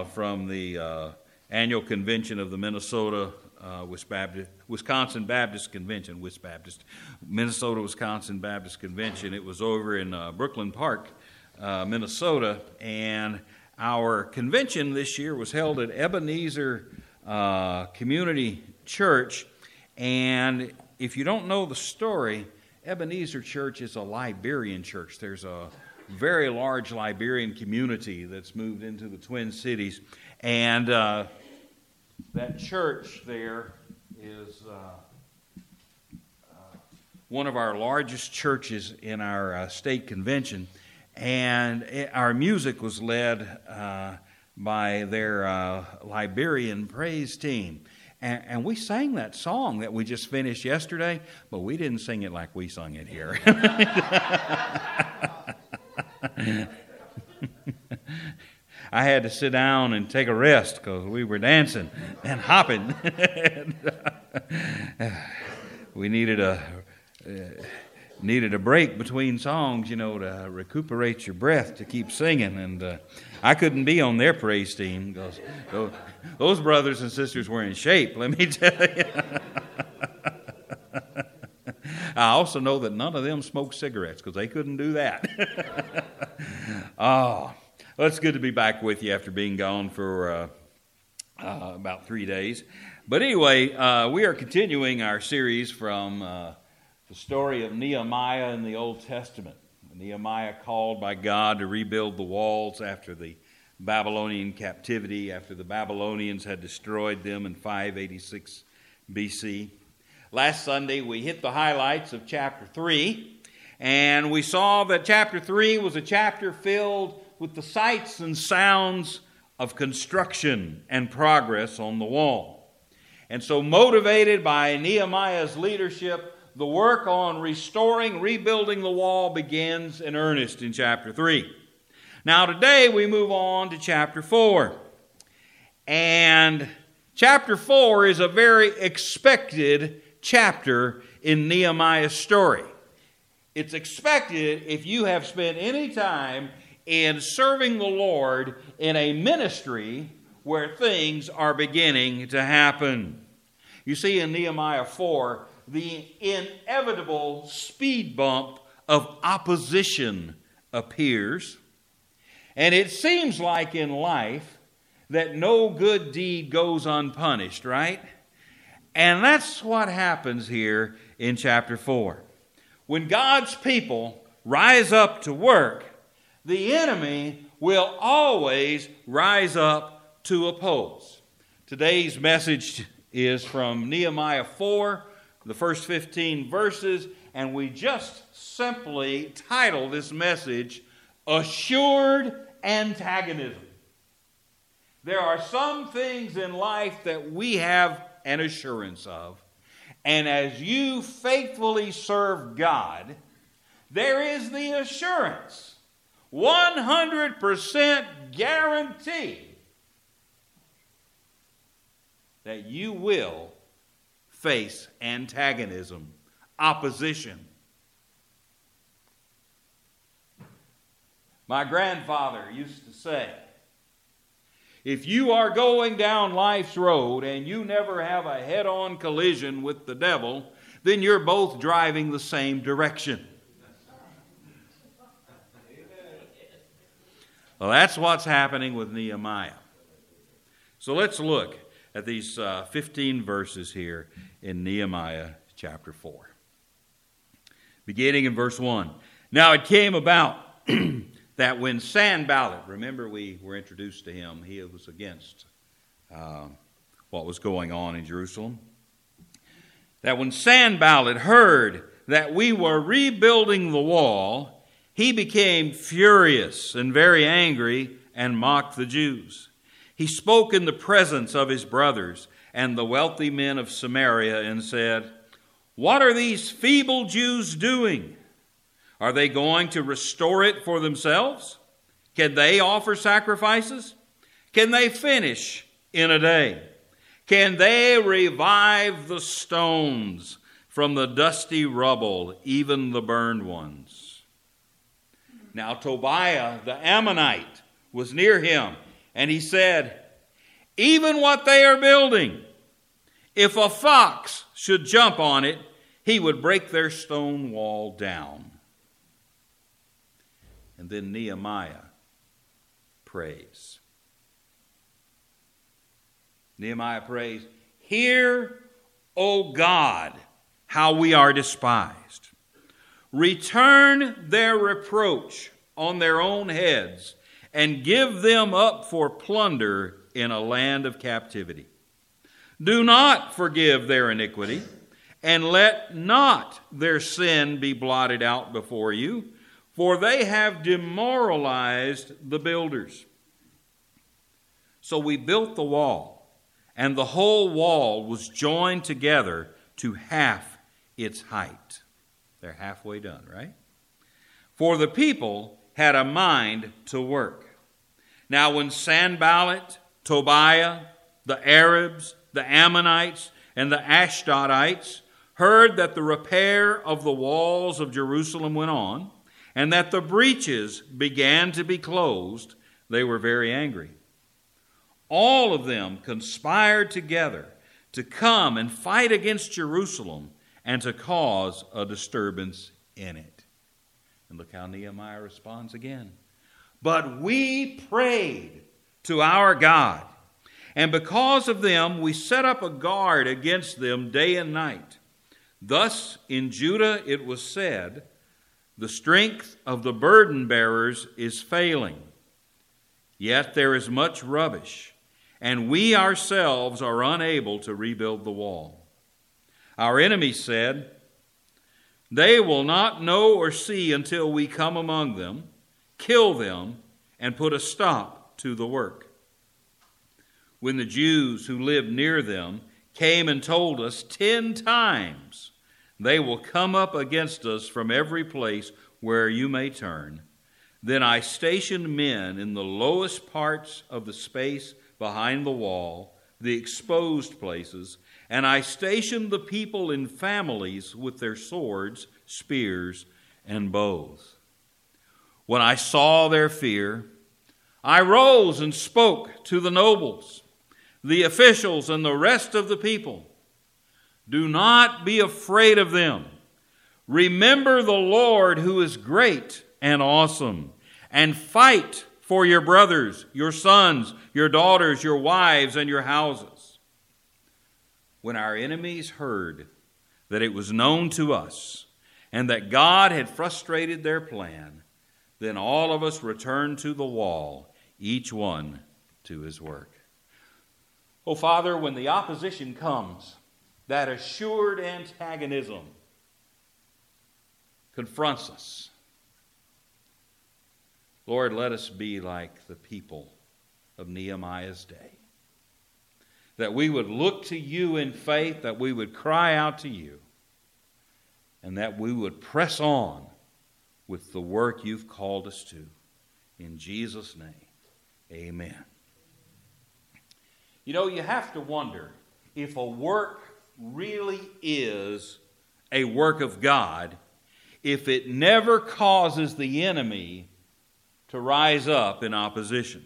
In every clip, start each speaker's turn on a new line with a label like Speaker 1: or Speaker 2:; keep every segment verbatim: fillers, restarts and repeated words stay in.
Speaker 1: from the uh, annual convention of the Minnesota uh, Wisconsin Baptist Convention, Wis Baptist, Minnesota Wisconsin Baptist Convention. It was over in uh, Brooklyn Park, uh, Minnesota, and our convention this year was held at Ebenezer uh, Community Church. And if you don't know the story, Ebenezer Church is a Liberian church. There's a very large Liberian community that's moved into the Twin Cities. And uh, that church there is uh, uh, one of our largest churches in our uh, state convention. And it, our music was led uh, by their uh, Liberian praise team. And, and we sang that song that we just finished yesterday, but we didn't sing it like we sung it here. I had to sit down and take a rest because we were dancing and hopping. and, uh, we needed a uh, needed a break between songs, you know, to recuperate your breath to keep singing. And uh, I couldn't be on their praise team because those, those brothers and sisters were in shape, let me tell you. I also know that none of them smoked cigarettes because they couldn't do that. Oh, well, it's good to be back with you after being gone for uh, uh, about three days. But anyway, uh, we are continuing our series from uh, the story of Nehemiah in the Old Testament. Nehemiah called by God to rebuild the walls after the Babylonian captivity, after the Babylonians had destroyed them in five eighty-six B C. Last Sunday, we hit the highlights of chapter three, and we saw that chapter three was a chapter filled with the sights and sounds of construction and progress on the wall. And so, motivated by Nehemiah's leadership, the work on restoring, rebuilding the wall begins in earnest in chapter three. Now, today we move on to chapter four. And chapter four is a very expected chapter in Nehemiah's story. It's expected if you have spent any time in serving the Lord in a ministry where things are beginning to happen. You see in Nehemiah four, the inevitable speed bump of opposition appears. And it seems like in life that no good deed goes unpunished, right? And that's what happens here in chapter four. When God's people rise up to work, the enemy will always rise up to oppose. Today's message is from Nehemiah four, the first fifteen verses, and we just simply title this message, Assured Antagonism. There are some things in life that we have an assurance of, and as you faithfully serve God, there is the assurance, one hundred percent guarantee, that you will face antagonism, opposition. My grandfather used to say, if you are going down life's road and you never have a head-on collision with the devil, then you're both driving the same direction. Well, that's what's happening with Nehemiah. So let's look at these uh, fifteen verses here in Nehemiah chapter four. Beginning in verse one. Now it came about that when Sanballat, remember we were introduced to him, he was against uh, what was going on in Jerusalem. That when Sanballat heard that we were rebuilding the wall, he became furious and very angry and mocked the Jews. He spoke in the presence of his brothers and the wealthy men of Samaria and said, "What are these feeble Jews doing? Are they going to restore it for themselves? Can they offer sacrifices? Can they finish in a day? Can they revive the stones from the dusty rubble, even the burned ones?" Now Tobiah the Ammonite was near him, And he said, even what they are building, if a fox should jump on it, he would break their stone wall down. And then Nehemiah prays. Nehemiah prays, hear, O God, how we are despised. Return their reproach on their own heads and give them up for plunder in a land of captivity. Do not forgive their iniquity, and let not their sin be blotted out before you, for they have demoralized the builders. So we built the wall, and the whole wall was joined together to half its height. They're halfway done, right? For the people had a mind to work. Now when Sanballat, Tobiah, the Arabs, the Ammonites, and the Ashdodites heard that the repair of the walls of Jerusalem went on, and that the breaches began to be closed, they were very angry. All of them conspired together to come and fight against Jerusalem and to cause a disturbance in it. And look how Nehemiah responds again. But we prayed to our God, and because of them we set up a guard against them day and night. Thus in Judah it was said, the strength of the burden bearers is failing. Yet there is much rubbish, and we ourselves are unable to rebuild the wall. Our enemies said, they will not know or see until we come among them, kill them, and put a stop to the work. When the Jews who lived near them came and told us ten times, they will come up against us from every place where you may turn. Then I stationed men in the lowest parts of the space behind the wall, the exposed places, and I stationed the people in families with their swords, spears, and bows. When I saw their fear, I rose and spoke to the nobles, the officials, and the rest of the people. Do not be afraid of them. Remember the Lord who is great and awesome, and fight for your brothers, your sons, your daughters, your wives, and your houses. When our enemies heard that it was known to us and that God had frustrated their plan, then all of us returned to the wall, each one to his work. Oh, Father, when the opposition comes, that assured antagonism confronts us. Lord, let us be like the people of Nehemiah's day. That we would look to you in faith, that we would cry out to you, and that we would press on with the work you've called us to. In Jesus' name, amen. You know, you have to wonder if a work really is a work of God if it never causes the enemy to rise up in opposition.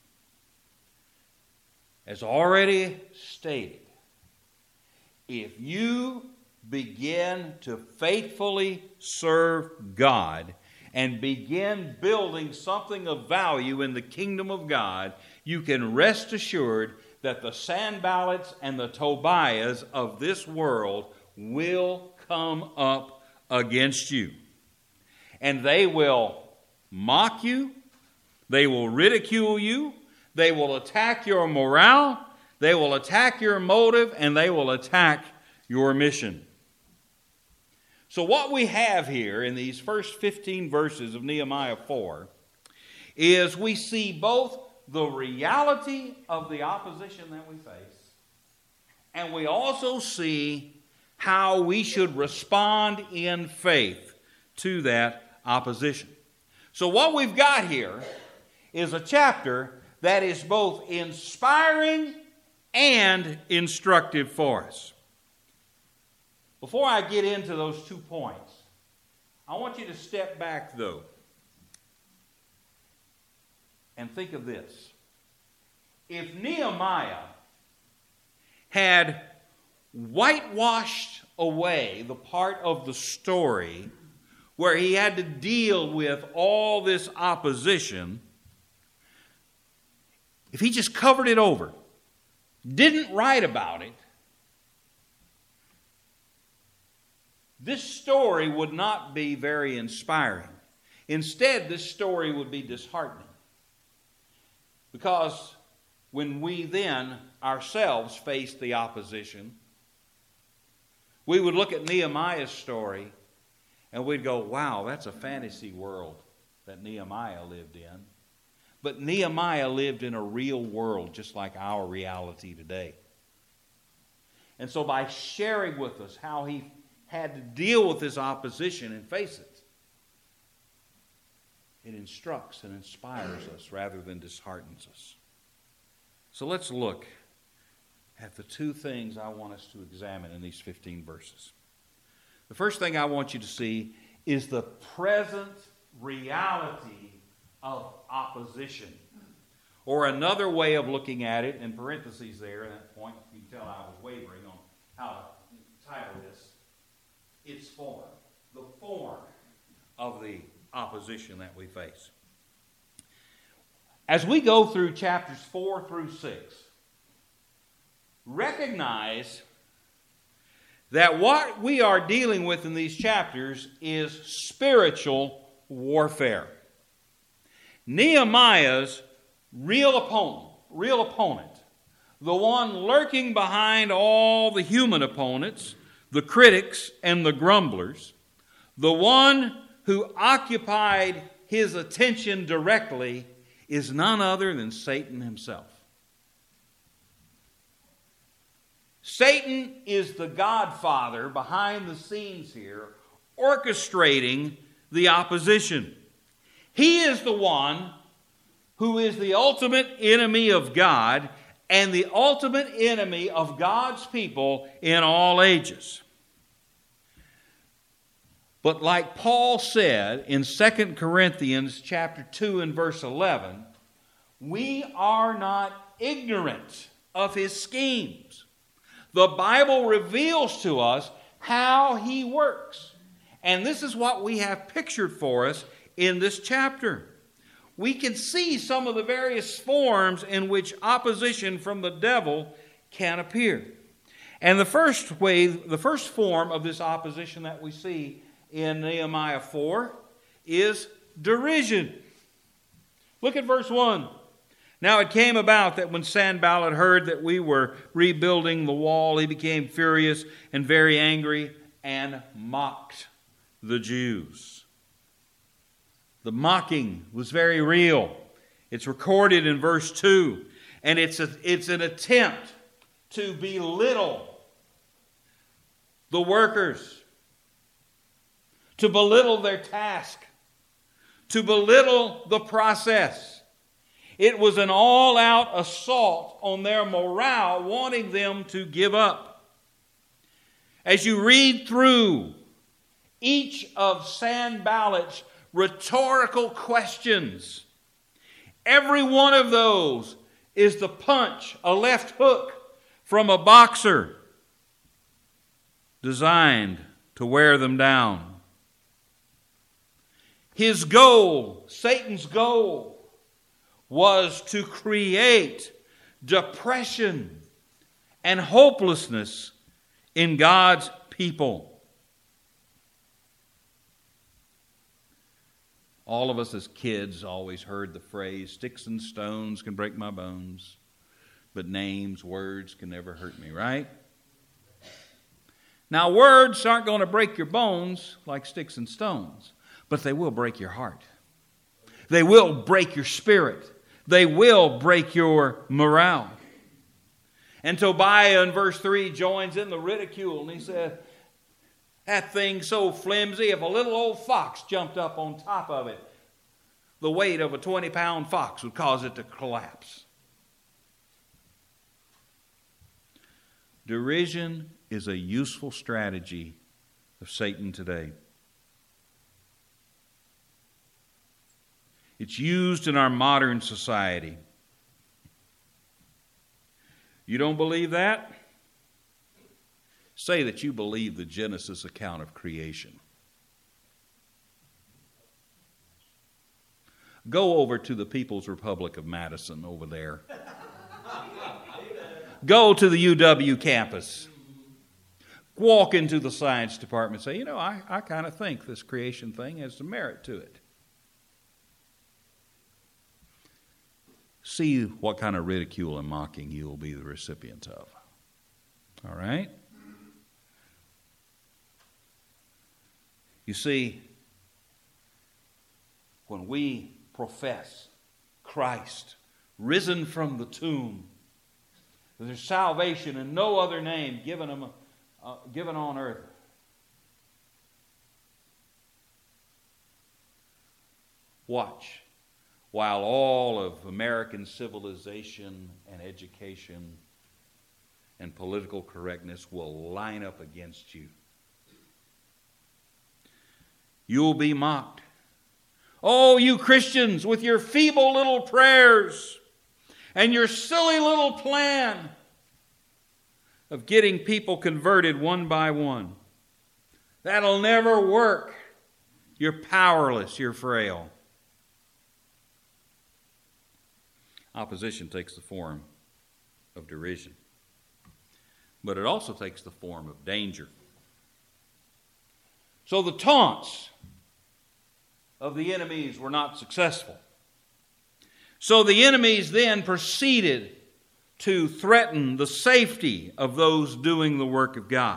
Speaker 1: As already stated, if you begin to faithfully serve God and begin building something of value in the kingdom of God, you can rest assured that the Sanballats and the Tobiahs of this world will come up against you. And they will mock you, they will ridicule you, they will attack your morale, they will attack your motive, and they will attack your mission. So what we have here in these first fifteen verses of Nehemiah four is we see both the reality of the opposition that we face, and we also see how we should respond in faith to that opposition. So what we've got here is a chapter that is both inspiring and instructive for us. Before I get into those two points, I want you to step back, though, and think of this. if Nehemiah had whitewashed away the part of the story where he had to deal with all this opposition, if he just covered it over, didn't write about it, this story would not be very inspiring. Instead, this story would be disheartening. Because when we then ourselves faced the opposition, we would look at Nehemiah's story and we'd go, wow, that's a fantasy world that Nehemiah lived in. But Nehemiah lived in a real world just like our reality today. And so by sharing with us how he had to deal with this opposition and face it, it instructs and inspires us rather than disheartens us. So let's look at the two things I want us to examine in these fifteen verses. The first thing I want you to see is the present reality of opposition. Or another way of looking at it, in parentheses there, at that point, you can tell I was wavering on how to title this, its form, the form of the opposition that we face. As we go through chapters four through six, recognize that what we are dealing with in these chapters is spiritual warfare. Nehemiah's real opponent, real opponent, the one lurking behind all the human opponents, the critics and the grumblers, the one who occupied his attention directly, is none other than Satan himself. Satan is the godfather behind the scenes here, orchestrating the opposition. He is the one who is the ultimate enemy of God and the ultimate enemy of God's people in all ages. But like Paul said in Second Corinthians chapter two and verse eleven, we are not ignorant of his schemes. The Bible reveals to us how he works. And this is what we have pictured for us in this chapter. We can see some of the various forms in which opposition from the devil can appear. And the first way, the first form of this opposition that we see in Nehemiah four is derision. Look at verse one. Now it came about that when Sanballat heard that we were rebuilding the wall, he became furious and very angry and mocked the Jews. The mocking was very real. It's recorded in verse two, and it's a, it's an attempt to belittle the workers, to belittle their task, to belittle the process. It was an all-out assault on their morale, wanting them to give up. As you read through each of Sanballat's rhetorical questions, every one of those is the punch, a left hook from a boxer designed to wear them down. His goal, Satan's goal, was to create depression and hopelessness in God's people. All of us as kids always heard the phrase, sticks and stones can break my bones, but names, words can never hurt me, right? Now, words aren't going to break your bones like sticks and stones, but they will break your heart. They will break your spirit. They will break your morale. And Tobiah in verse three joins in the ridicule, and he said, that thing's so flimsy, if a little old fox jumped up on top of it, the weight of a twenty-pound fox would cause it to collapse. Derision is a useful strategy of Satan today. It's used in our modern society. You don't believe that? Say that you believe the Genesis account of creation. Go over to the People's Republic of Madison over there. Go to the U W campus. Walk into the science department and say, you know, I, I kind of think this creation thing has some merit to it. See what kind of ridicule and mocking you will be the recipient of. All right? You see, when we profess Christ risen from the tomb, there's salvation in no other name given, them, uh, given on earth. Watch while all of American civilization and education and political correctness will line up against you. You'll be mocked. Oh, you Christians, with your feeble little prayers and your silly little plan of getting people converted one by one. That'll never work. You're powerless. You're frail. Opposition takes the form of derision, but it also takes the form of danger. So the taunts of the enemies were not successful. So the enemies then proceeded to threaten the safety of those doing the work of God.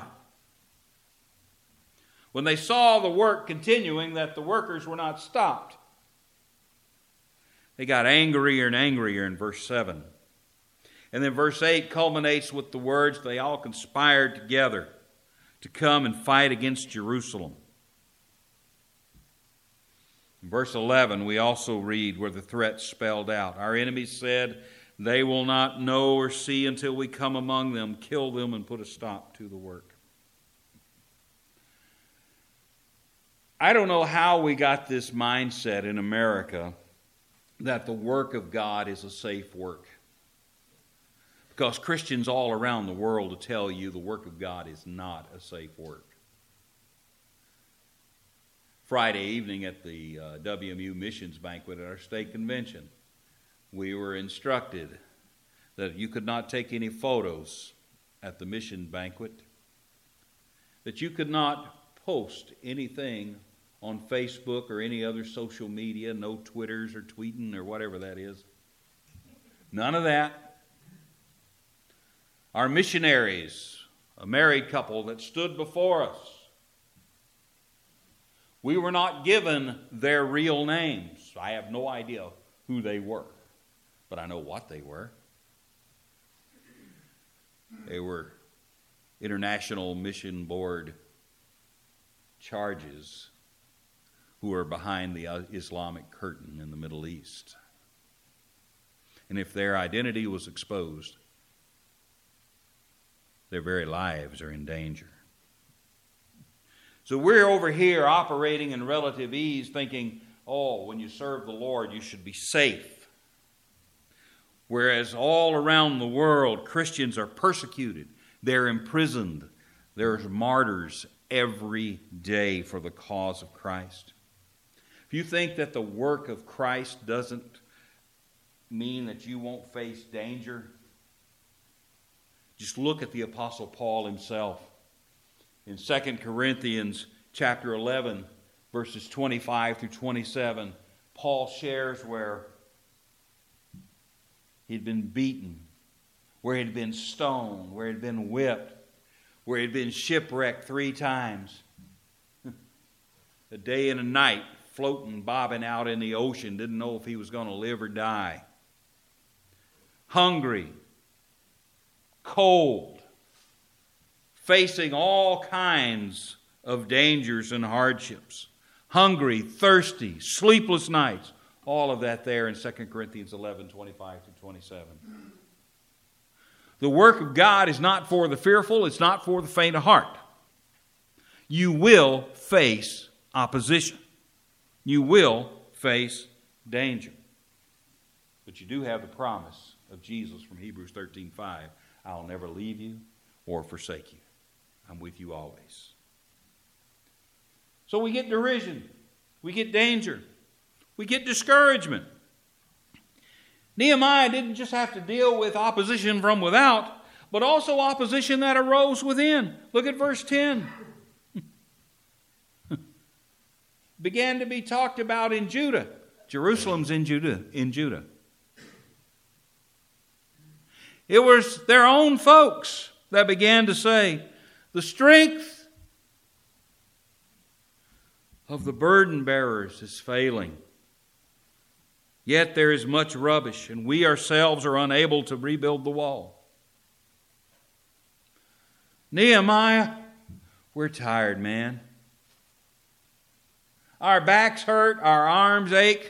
Speaker 1: When they saw the work continuing, that the workers were not stopped, they got angrier and angrier in verse seven. And then verse eight culminates with the words, they all conspired together to come and fight against Jerusalem. In verse eleven, we also read where the threat spelled out. Our enemies said, they will not know or see until we come among them, kill them, and put a stop to the work. I don't know how we got this mindset in America that the work of God is a safe work. Because Christians all around the world will tell you the work of God is not a safe work. Friday evening at the uh, W M U missions banquet at our state convention, we were instructed that you could not take any photos at the mission banquet, that you could not post anything on Facebook or any other social media, no Twitters or tweeting or whatever that is. None of that. Our missionaries, a married couple that stood before us, we were not given their real names. I have no idea who they were, but I know what they were. They were International Mission Board charges who are behind the Islamic curtain in the Middle East. And if their identity was exposed, their very lives are in danger. So we're over here operating in relative ease, thinking, oh, when you serve the Lord, you should be safe. Whereas all around the world, Christians are persecuted. They're imprisoned. There's martyrs every day for the cause of Christ. If you think that the work of Christ doesn't mean that you won't face danger, just look at the Apostle Paul himself. In Second Corinthians chapter eleven, verses twenty-five through twenty-seven, Paul shares where he'd been beaten, where he'd been stoned, where he'd been whipped, where he'd been shipwrecked three times. A day and a night, floating, bobbing out in the ocean, didn't know if he was going to live or die. Hungry, cold, facing all kinds of dangers and hardships. Hungry, thirsty, sleepless nights. All of that there in Second Corinthians eleven, twenty-five through twenty-seven. The work of God is not for the fearful. It's not for the faint of heart. You will face opposition. You will face danger. But you do have the promise of Jesus from Hebrews thirteen five. I'll never leave you or forsake you. I'm with you always. So we get derision. We get danger. We get discouragement. Nehemiah didn't just have to deal with opposition from without, but also opposition that arose within. Look at verse ten. Began to be talked about in Judah. Jerusalem's in Judah, in Judah. It was their own folks that began to say, the strength of the burden bearers is failing. Yet there is much rubbish, and we ourselves are unable to rebuild the wall. Nehemiah, we're tired, man. Our backs hurt, our arms ache.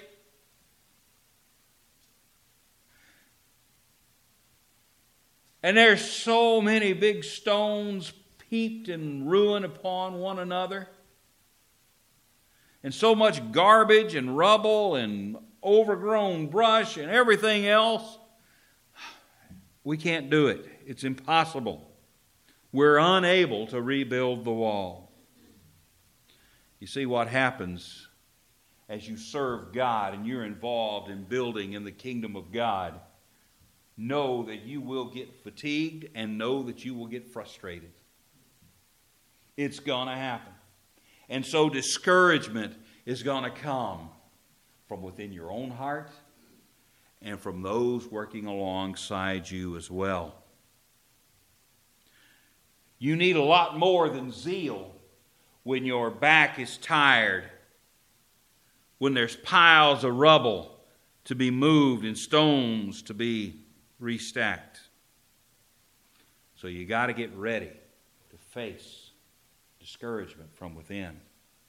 Speaker 1: And there's so many big stones heaped and ruin upon one another. And so much garbage and rubble and overgrown brush and everything else. We can't do it. It's impossible. We're unable to rebuild the wall. You see what happens as you serve God and you're involved in building in the kingdom of God. Know that you will get fatigued and know that you will get frustrated. It's going to happen. And so discouragement is going to come from within your own heart and from those working alongside you as well. You need a lot more than zeal when your back is tired, when there's piles of rubble to be moved and stones to be restacked. So you got to get ready to face discouragement from within.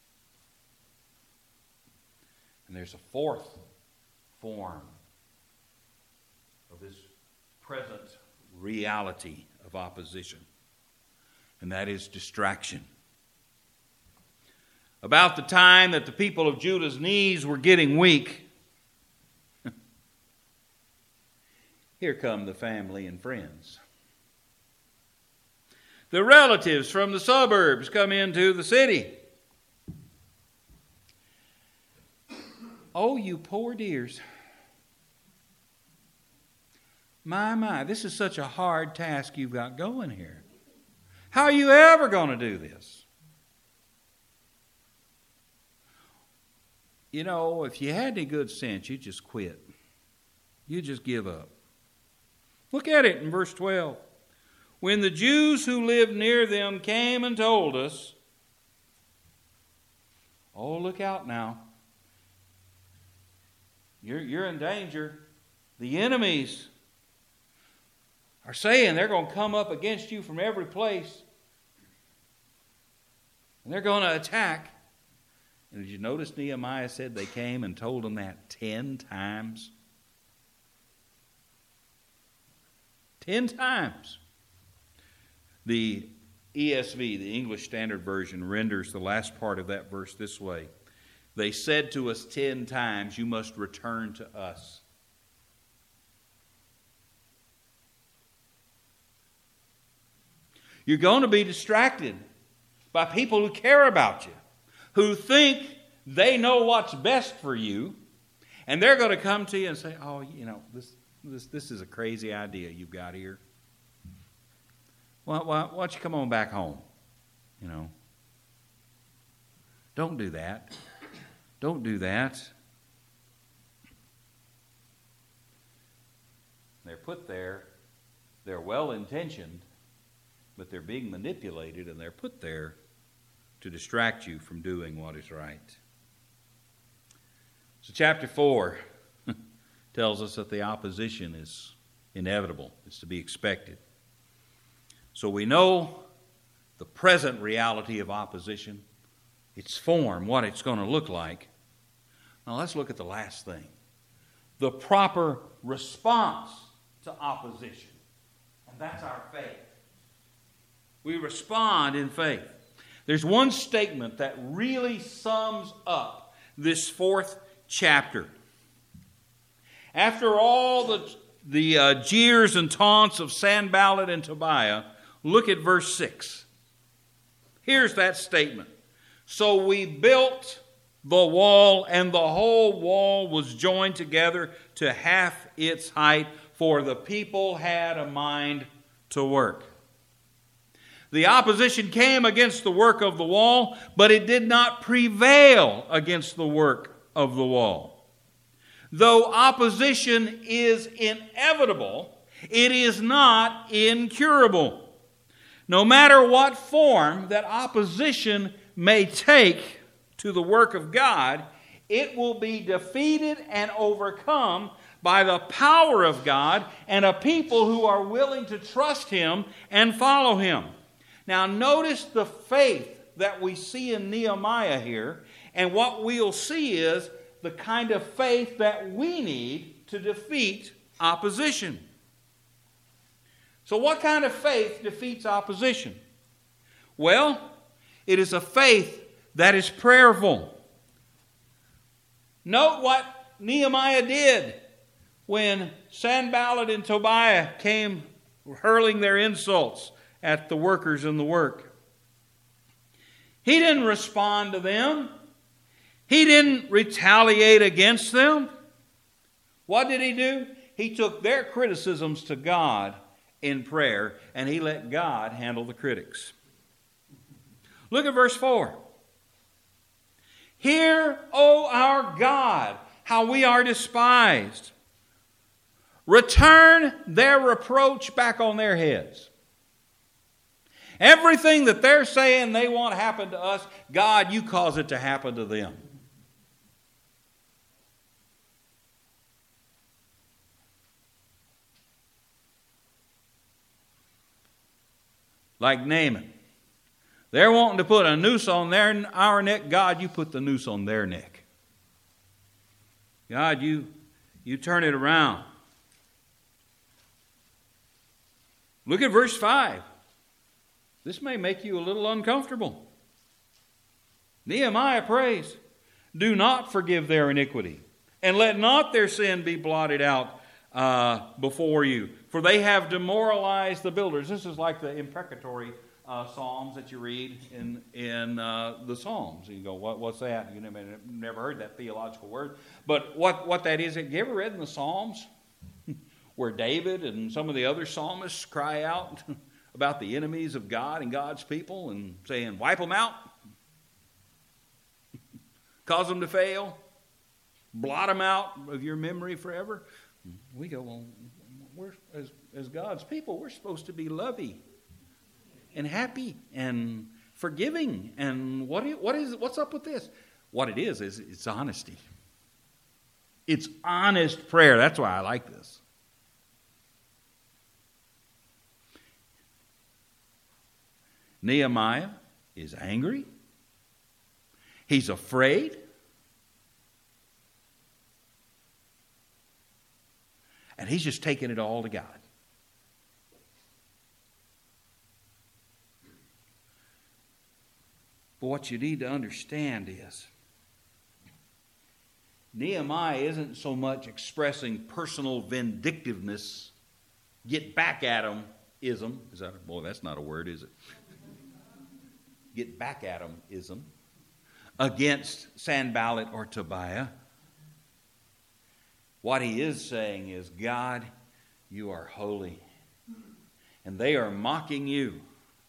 Speaker 1: And there's a fourth form of this present reality of opposition, and that is distraction. About the time that the people of Judah's knees were getting weak, here come the family and friends. The relatives from the suburbs come into the city. Oh, you poor dears. My, my, this is such a hard task you've got going here. How are you ever going to do this? You know, if you had any good sense, you'd just quit. You'd just give up. Look at it in verse twelve. When the Jews who lived near them came and told us, oh, look out now. You're, you're in danger. The enemies are saying they're going to come up against you from every place. And they're going to attack. And did you notice Nehemiah said they came and told them that ten times? Ten times. The E S V, the English Standard Version, renders the last part of that verse this way. They said to us ten times, you must return to us. You're going to be distracted by people who care about you, who think they know what's best for you, and they're going to come to you and say, oh, you know, this this, this is a crazy idea you've got here. Well, why, why don't you come on back home? You know. Don't do that. Don't do that. They're put there. They're well-intentioned, but they're being manipulated, and they're put there to distract you from doing what is right. So chapter four tells us that the opposition is inevitable. It's to be expected. So we know the present reality of opposition, its form, what it's going to look like. Now let's look at the last thing. The proper response to opposition. And that's our faith. We respond in faith. There's one statement that really sums up this fourth chapter. After all the the uh, jeers and taunts of Sanballat and Tobiah, look at verse six. Here's that statement. So we built the wall, and the whole wall was joined together to half its height, for the people had a mind to work. The opposition came against the work of the wall, but it did not prevail against the work of the wall. Though opposition is inevitable, it is not incurable. No matter what form that opposition may take to the work of God, it will be defeated and overcome by the power of God and a people who are willing to trust Him and follow Him. Now notice the faith that we see in Nehemiah here, and what we'll see is the kind of faith that we need to defeat opposition. So what kind of faith defeats opposition? Well, it is a faith that is prayerful. Note what Nehemiah did when Sanballat and Tobiah came hurling their insults at the workers in the work. He didn't respond to them. He didn't retaliate against them. What did he do? He took their criticisms to God in prayer, and he let God handle the critics. Look at verse four. Hear, O our God, how we are despised. Return their reproach back on their heads. Everything that they're saying they want to happen to us, God, you cause it to happen to them. Like Naaman. They're wanting to put a noose on their, our neck. God, you put the noose on their neck. God, you, you turn it around. Look at verse five. This may make you a little uncomfortable. Nehemiah prays, do not forgive their iniquity, and let not their sin be blotted out uh, before you, for they have demoralized the builders. This is like the imprecatory uh, psalms that you read in in uh, the Psalms. You go, what, what's that? You never, never heard that theological word. But what, what that is, have you ever read in the Psalms where David and some of the other psalmists cry out about the enemies of God and God's people and saying, wipe them out, cause them to fail, blot them out of your memory forever? We go, well, we're, as, as God's people, we're supposed to be loving and happy and forgiving. And what is, what is what's up with this? What it is, is it's honesty. It's honest prayer. That's why I like this. Nehemiah is angry. He's afraid. And he's just taking it all to God. But what you need to understand is Nehemiah isn't so much expressing personal vindictiveness, get back at him, ism. Is that a, boy, that's not a word, is it? Get back at him, ism, against Sanballat or Tobiah. What he is saying is, God, you are holy, and they are mocking you.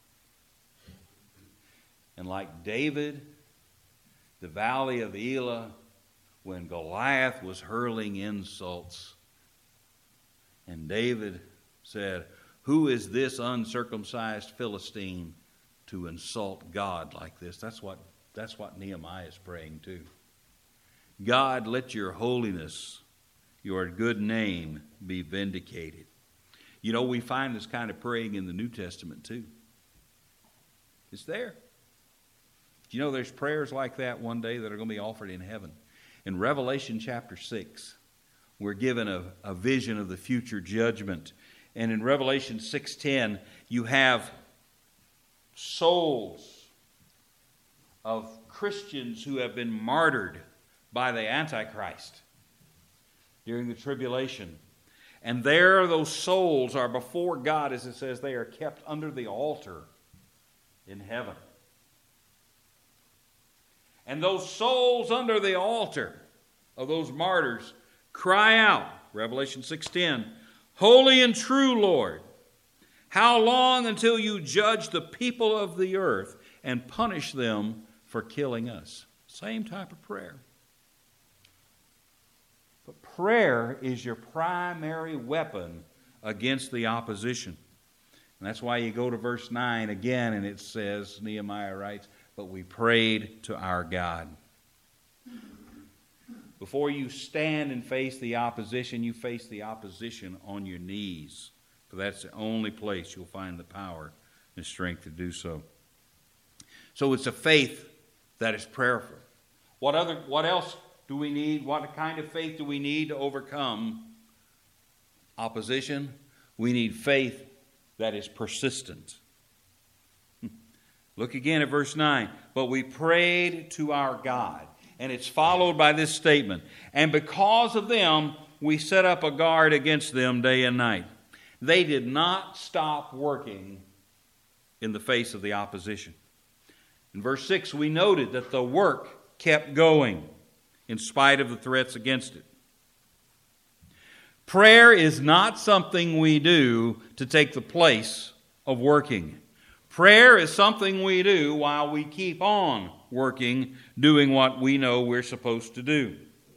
Speaker 1: And like David, the valley of Elah, when Goliath was hurling insults, and David said, who is this uncircumcised Philistine to insult God like this? That's what, that's what Nehemiah is praying too. God, let your holiness, your good name be vindicated. You know, we find this kind of praying in the New Testament too. It's there. Do you know there's prayers like that one day that are going to be offered in heaven? In Revelation chapter six, we're given a, a vision of the future judgment. And in Revelation six ten, you have souls of Christians who have been martyred by the Antichrist during the tribulation. And there those souls are before God, as it says, they are kept under the altar in heaven. And those souls under the altar of those martyrs cry out, Revelation six ten, Holy and true Lord, how long until you judge the people of the earth and punish them for killing us? Same type of prayer. But prayer is your primary weapon against the opposition. And that's why you go to verse nine again, and it says, Nehemiah writes, but we prayed to our God. Before you stand and face the opposition, you face the opposition on your knees. For that's the only place you'll find the power and strength to do so. So it's a faith that is prayerful. What other? What else do we need? What kind of faith do we need to overcome opposition? We need faith that is persistent. Look again at verse nine. But we prayed to our God. And it's followed by this statement. And because of them, we set up a guard against them day and night. They did not stop working in the face of the opposition. In verse six, we noted that the work kept going in spite of the threats against it. Prayer is not something we do to take the place of working. Prayer is something we do while we keep on working, doing what we know we're supposed to do.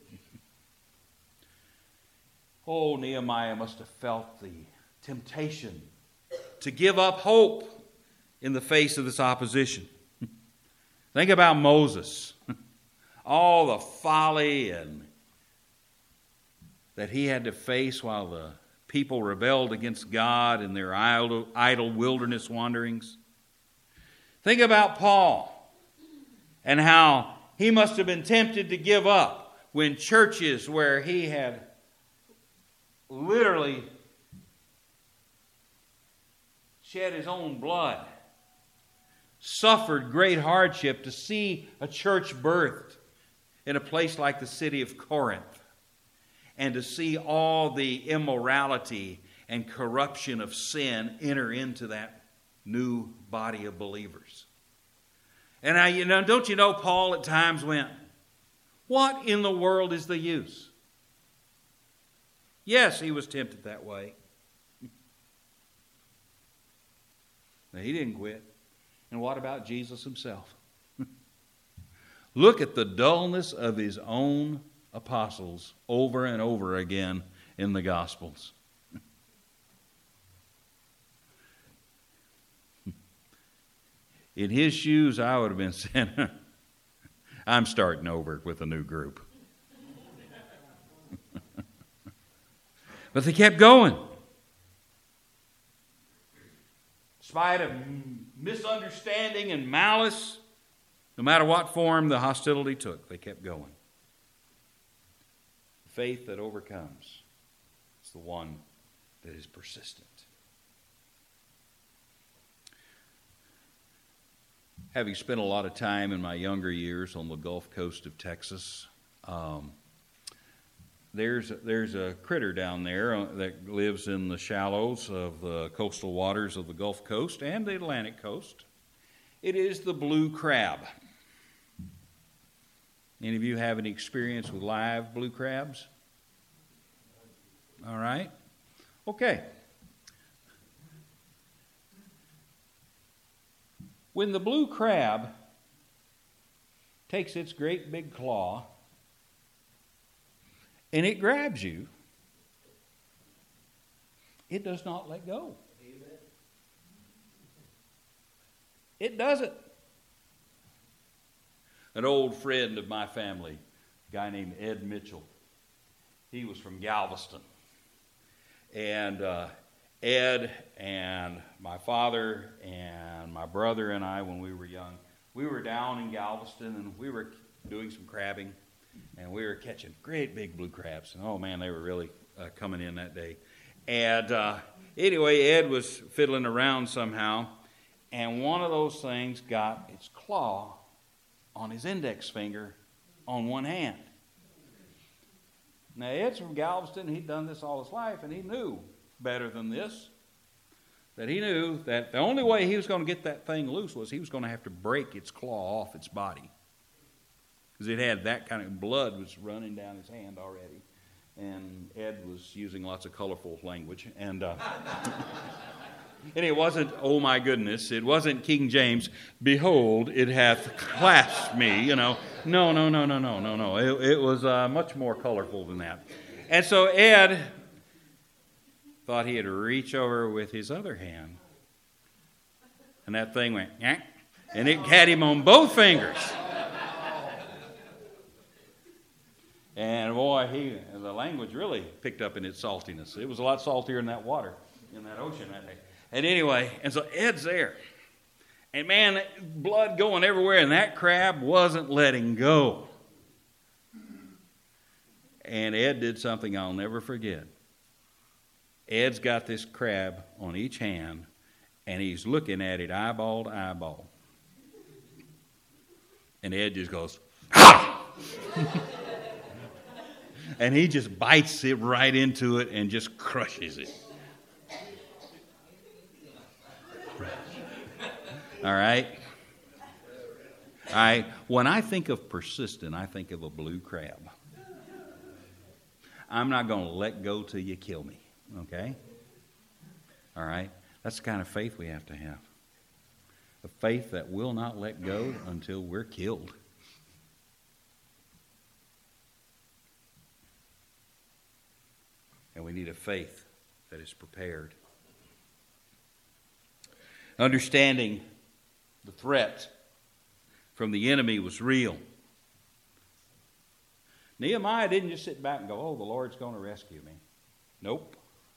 Speaker 1: Oh, Nehemiah must have felt the temptation to give up hope in the face of this opposition. Think about Moses. All the folly and that he had to face while the people rebelled against God in their idle, idle wilderness wanderings. Think about Paul and how he must have been tempted to give up when churches where he had literally shed his own blood, suffered great hardship, to see a church birthed in a place like the city of Corinth, and to see all the immorality and corruption of sin enter into that new body of believers. And I, you know, don't you know Paul at times went, what in the world is the use? Yes, he was tempted that way. Now, he didn't quit. And what about Jesus himself? Look at the dullness of his own apostles over and over again in the Gospels. In his shoes, I would have been saying, I'm starting over with a new group. But they kept going. In spite of misunderstanding and malice, no matter what form the hostility took, they kept going. The faith that overcomes is the one that is persistent. Having spent a lot of time in my younger years on the Gulf Coast of Texas, um, there's, there's a critter down there that lives in the shallows of the coastal waters of the Gulf Coast and the Atlantic coast. It is the blue crab. Any of you have any experience with live blue crabs? All right. Okay. When the blue crab takes its great big claw and it grabs you, it does not let go. Amen. It doesn't. An old friend of my family, a guy named Ed Mitchell, he was from Galveston. And uh, Ed and my father and my brother and I, when we were young, we were down in Galveston and we were doing some crabbing, and we were catching great big blue crabs. And oh man, they were really uh, coming in that day. And uh, anyway, Ed was fiddling around somehow, and one of those things got its claw on his index finger on one hand. Now, Ed's from Galveston. He'd done this all his life, and he knew better than this. That he knew that the only way he was going to get that thing loose was he was going to have to break its claw off its body. Because it had that kind of blood was running down his hand already. And Ed was using lots of colorful language. And, uh, and it wasn't, oh my goodness, it wasn't King James, behold, it hath clasped me, you know. No, no, no, no, no, no, no. It, it was uh, much more colorful than that. And so Ed thought he'd reach over with his other hand. And that thing went, yank, and it had him on both fingers. And boy, he the language really picked up in its saltiness. It was a lot saltier in that water, in that ocean that day. And anyway, and so Ed's there. And man, blood going everywhere, and that crab wasn't letting go. And Ed did something I'll never forget. Ed's got this crab on each hand, and he's looking at it eyeball to eyeball. And Ed just goes, ha! And he just bites it right into it and just crushes it. All right? All right. When I think of persistent, I think of a blue crab. I'm not going to let go till you kill me. Okay? All right? That's the kind of faith we have to have. A faith that will not let go until we're killed. And we need a faith that is prepared. Understanding the threat from the enemy was real. Nehemiah didn't just sit back and go, oh, the Lord's going to rescue me. Nope.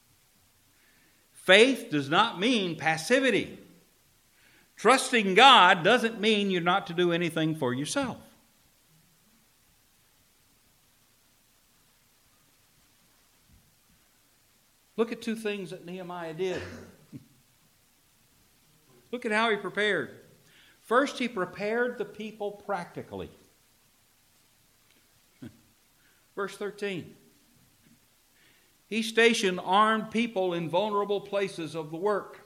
Speaker 1: Faith does not mean passivity. Trusting God doesn't mean you're not to do anything for yourself. Look at two things that Nehemiah did. Look at how he prepared. First, he prepared the people practically. Verse thirteen. He stationed armed people in vulnerable places of the work.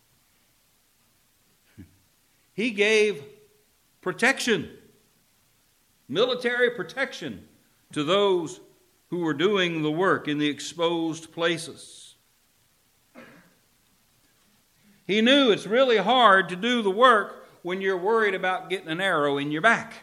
Speaker 1: He gave protection, military protection, to those who were doing the work in the exposed places. He knew it's really hard to do the work when you're worried about getting an arrow in your back.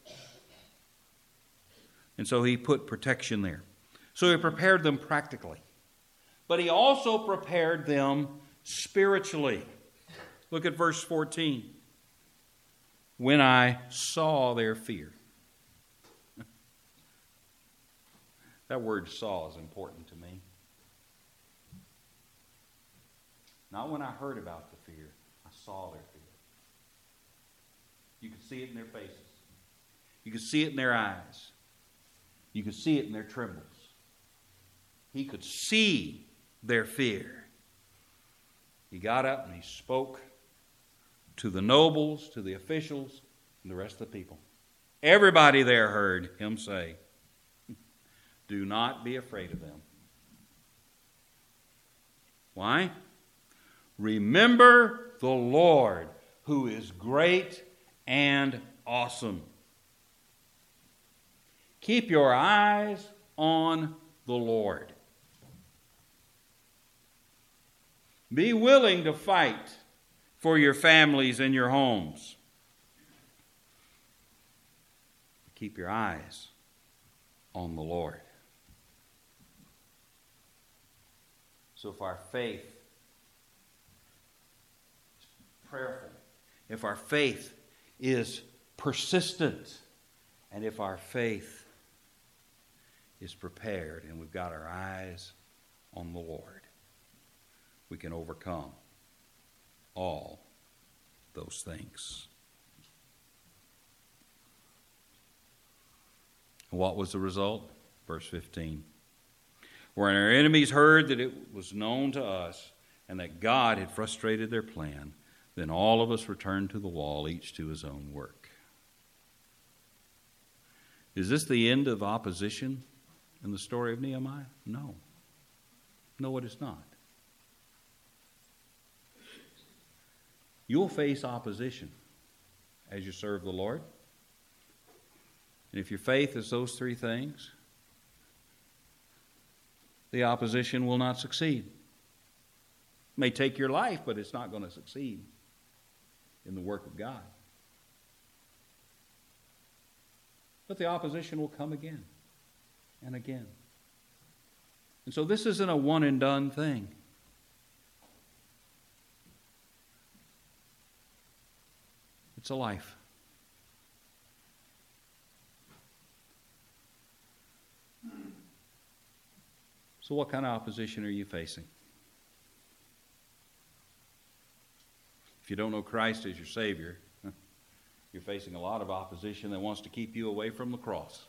Speaker 1: And so he put protection there. So he prepared them practically. But he also prepared them spiritually. Look at verse fourteen. When I saw their fear. That word saw is important to me. Not when I heard about the fear, I saw their fear. You could see it in their faces. You could see it in their eyes. You could see it in their trembles. He could see their fear. He got up and he spoke to the nobles, to the officials, and the rest of the people. Everybody there heard him say, do not be afraid of them. Why? Remember the Lord, who is great and awesome. Keep your eyes on the Lord. Be willing to fight for your families and your homes. Keep your eyes on the Lord. So if our faith is prayerful, if our faith is persistent, and if our faith is prepared and we've got our eyes on the Lord, we can overcome all those things. And what was the result? Verse fifteen. When our enemies heard that it was known to us and that God had frustrated their plan, then all of us returned to the wall, each to his own work. Is this the end of opposition? in the story of Nehemiah? No. No, it is not. You'll face opposition as you serve the Lord. And if your faith is those three things, the opposition will not succeed. It may take your life, but it's not going to succeed in the work of God. But the opposition will come again and again. And so this isn't a one and done thing. It's a life. So what kind of opposition are you facing? If you don't know Christ as your Savior, you're facing a lot of opposition that wants to keep you away from the cross.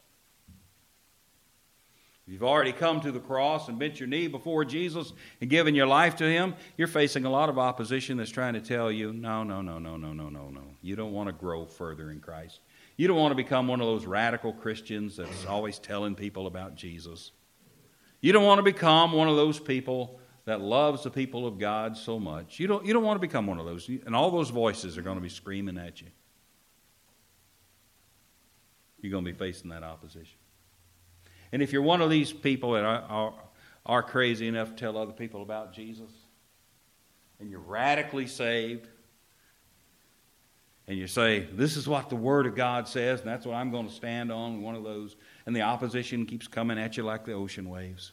Speaker 1: If you've already come to the cross and bent your knee before Jesus and given your life to Him, you're facing a lot of opposition that's trying to tell you, no, no, no, no, no, no, no, no. You don't want to grow further in Christ. You don't want to become one of those radical Christians that's always telling people about Jesus. You don't want to become one of those people that loves the people of God so much. You don't, you don't want to become one of those. And all those voices are going to be screaming at you. You're going to be facing that opposition. And if you're one of these people that are, are, are crazy enough to tell other people about Jesus, and you're radically saved, and you say, this is what the Word of God says, and that's what I'm going to stand on, one of those, and the opposition keeps coming at you like the ocean waves.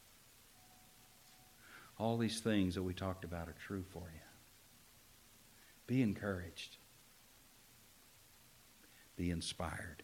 Speaker 1: All these things that we talked about are true for you. Be encouraged. Be inspired.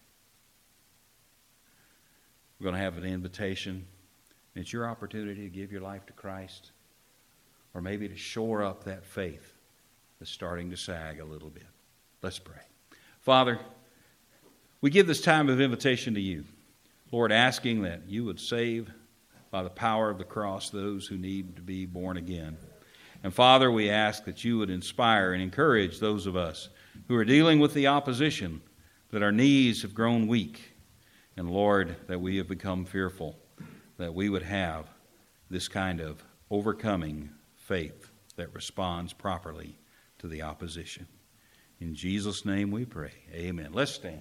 Speaker 1: We're going to have an invitation. It's your opportunity to give your life to Christ, or maybe to shore up that faith that's starting to sag a little bit. Let's pray. Father, we give this time of invitation to you, Lord, asking that you would save by the power of the cross those who need to be born again. And Father, we ask that you would inspire and encourage those of us who are dealing with the opposition, that our knees have grown weak, and Lord, that we have become fearful, that we would have this kind of overcoming faith that responds properly to the opposition. In Jesus' name we pray. Amen. Let's stand.